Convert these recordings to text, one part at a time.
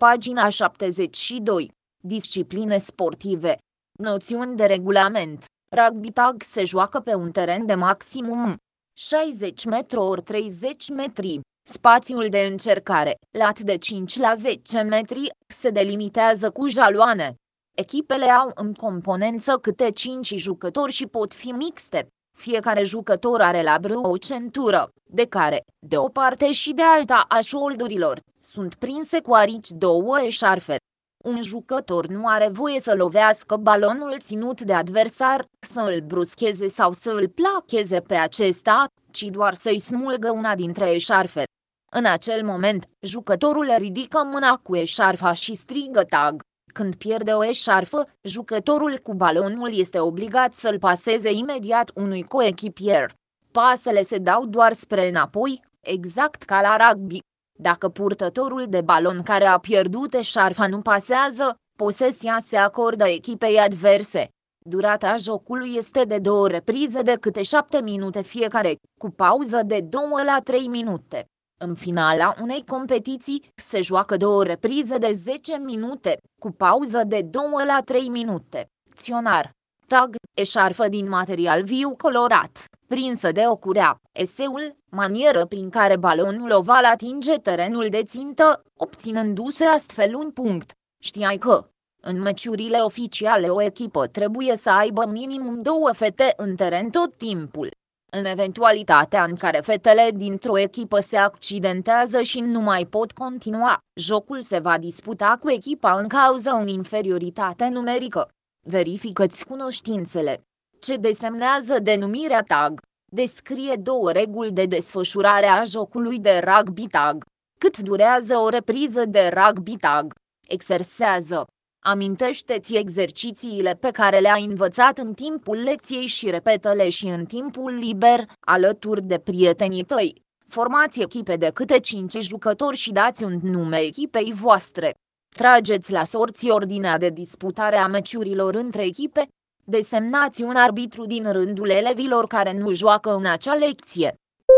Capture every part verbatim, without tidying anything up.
Pagina șaptezeci și doi. Discipline sportive. Noțiuni de regulament. Rugby tag se joacă pe un teren de maximum șaizeci metri ori treizeci metri. Spațiul de încercare, lat de cinci la zece metri, se delimitează cu jaloane. Echipele au în componență câte cinci jucători și pot fi mixte. Fiecare jucător are la brâu o centură, de care, de o parte și de alta a șoldurilor, sunt prinse cu arici două eșarfe. Un jucător nu are voie să lovească balonul ținut de adversar, să îl bruscheze sau să îl placheze pe acesta, ci doar să-i smulgă una dintre eșarfe. În acel moment, jucătorul ridică mâna cu eșarfa și strigă tag. Când pierde o eșarfă, jucătorul cu balonul este obligat să-l paseze imediat unui coechipier. Pasele se dau doar spre înapoi, exact ca la rugby. Dacă purtătorul de balon care a pierdut eșarfa nu pasează, posesia se acordă echipei adverse. Durata jocului este de două reprize de câte șapte minute fiecare, cu pauză de două la trei minute. În finala unei competiții, se joacă două reprize de zece minute, cu pauză de două la trei minute. Ționar. Tag, eșarfă din material viu colorat, prinsă de o curea. Eseul, manieră prin care balonul oval atinge terenul de țintă, obținându-se astfel un punct. Știai că, în meciurile oficiale, o echipă trebuie să aibă minimum două fete în teren tot timpul. În eventualitatea în care fetele dintr-o echipă se accidentează și nu mai pot continua, jocul se va disputa cu echipa în cauza unei inferioritate numerică. Verifică-ți cunoștințele. Ce desemnează denumirea tag? Descrie două reguli de desfășurare a jocului de rugby tag. Cât durează o repriză de rugby tag? Exersează. Amintește-ți exercițiile pe care le-ai învățat în timpul lecției și repetă-le și în timpul liber, alături de prietenii tăi. Formați echipe de câte cinci jucători și dați un nume echipei voastre. Trageți la sorți ordinea de disputare a meciurilor între echipe. Desemnați un arbitru din rândul elevilor care nu joacă în acea lecție.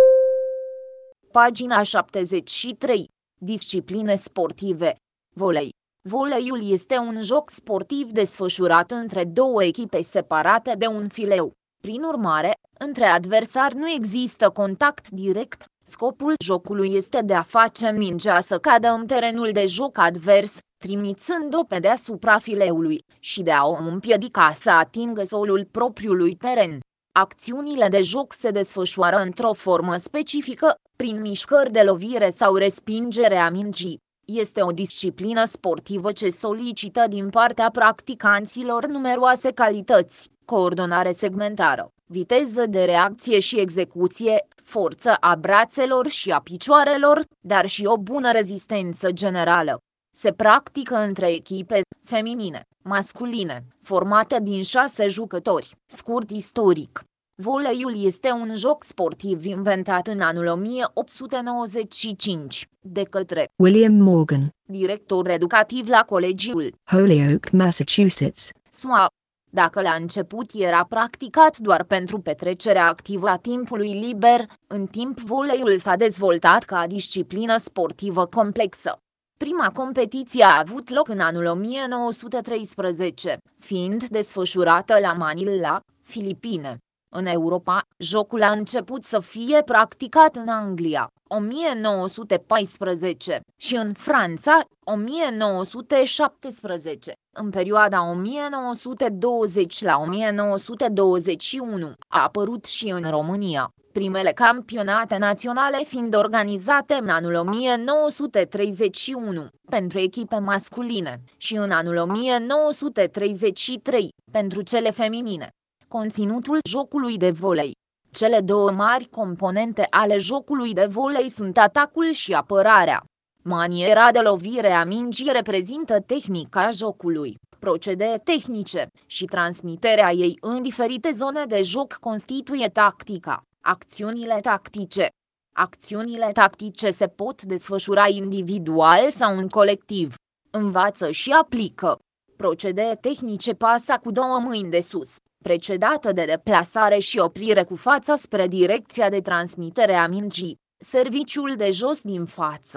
Pagina șaptezeci și trei. Discipline sportive. Volei. Voleiul este un joc sportiv desfășurat între două echipe separate de un fileu. Prin urmare, între adversari nu există contact direct. Scopul jocului este de a face mingea să cadă în terenul de joc advers, trimițând-o pe deasupra fileului, și de a o împiedica să atingă solul propriului teren. Acțiunile de joc se desfășoară într-o formă specifică, prin mișcări de lovire sau respingere a mingii. Este o disciplină sportivă ce solicită din partea practicanților numeroase calități: coordonare segmentară, viteză de reacție și execuție, forță a brațelor și a picioarelor, dar și o bună rezistență generală. Se practică între echipe feminine, masculine, formate din șase jucători. Scurt istoric. Voleiul este un joc sportiv inventat în anul o mie opt sute nouăzeci și cinci de către William Morgan, director educativ la Colegiul Holyoke, Massachusetts, S U A. Dacă la început era practicat doar pentru petrecerea activă a timpului liber, în timp voleiul s-a dezvoltat ca disciplină sportivă complexă. Prima competiție a avut loc în anul o mie nouă sute treisprezece, fiind desfășurată la Manila, Filipine. În Europa, jocul a început să fie practicat în Anglia, o mie nouă sute paisprezece, și în Franța, o mie nouă sute șaptesprezece. În perioada o mie nouă sute douăzeci la o mie nouă sute douăzeci și unu, a apărut și în România, primele campionate naționale fiind organizate în anul o mie nouă sute treizeci și unu, pentru echipe masculine, și în anul o mie nouă sute treizeci și trei, pentru cele feminine. Conținutul jocului de volei. Cele două mari componente ale jocului de volei sunt atacul și apărarea. Maniera de lovire a mingii reprezintă tehnica jocului, procedee tehnice, și transmiterea ei în diferite zone de joc constituie tactica. Acțiunile tactice. Acțiunile tactice se pot desfășura individual sau în colectiv. Învață și aplică. Procedee tehnice: pasa cu două mâini de sus, precedată de deplasare și oprire cu fața spre direcția de transmitere a mingii. Serviciul de jos din față.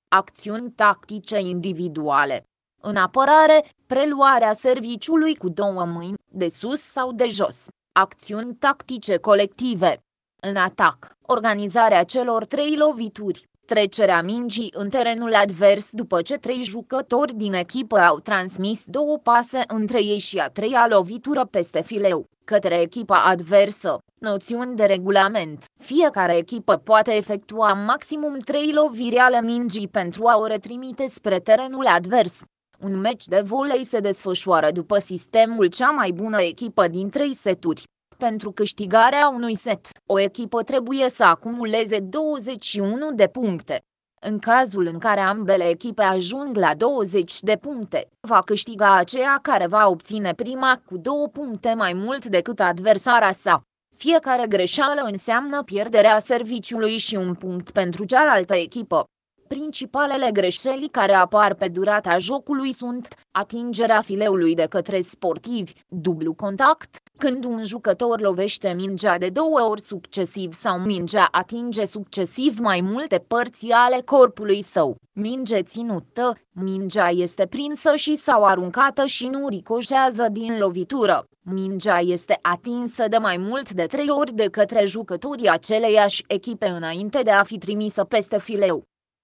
Acțiuni tactice individuale. În apărare, preluarea serviciului cu două mâini, de sus sau de jos. Acțiuni tactice colective. În atac, organizarea celor trei lovituri. Trecerea mingii în terenul advers după ce trei jucători din echipă au transmis două pase între ei și a treia lovitură peste fileu, către echipa adversă. Noțiuni de regulament. Fiecare echipă poate efectua maximum trei loviri ale mingii pentru a o retrimite spre terenul advers. Un meci de volei se desfășoară după sistemul cea mai bună echipă din trei seturi. Pentru câștigarea unui set, o echipă trebuie să acumuleze douăzeci și unu de puncte. În cazul în care ambele echipe ajung la douăzeci de puncte, va câștiga aceea care va obține prima cu două puncte mai mult decât adversara sa. Fiecare greșeală înseamnă pierderea serviciului și un punct pentru cealaltă echipă. Principalele greșeli care apar pe durata jocului sunt atingerea fileului de către sportivi, dublu contact, când un jucător lovește mingea de două ori succesiv sau mingea atinge succesiv mai multe părți ale corpului său, minge ținută, mingea este prinsă și sau aruncată și nu ricoșează din lovitură, mingea este atinsă de mai mult de trei ori de către jucătorii aceleiași echipe înainte de a fi trimisă peste fileu.